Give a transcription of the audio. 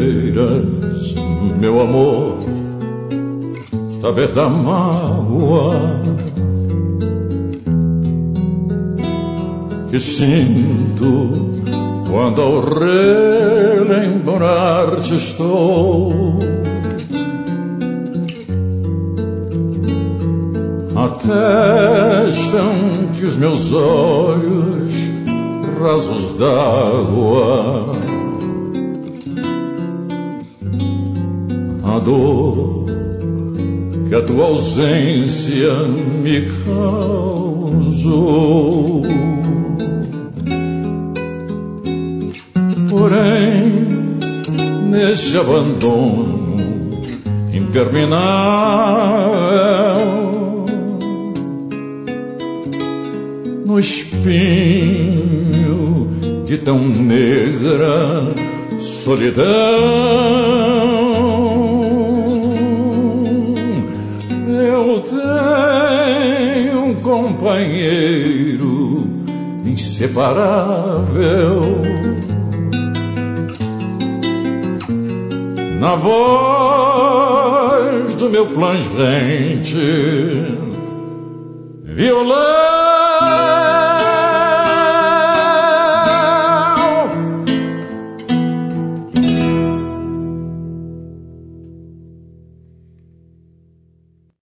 queiras, meu amor, saber da mágoa que sinto quando ao relembrar-te estou. Atestam-te os meus olhos rasos d'água, a dor que a tua ausência me causou. Porém, nesse abandono interminável, no espinho de tão negra solidão, eu tenho um companheiro inseparável. Na voz do meu plangente violão,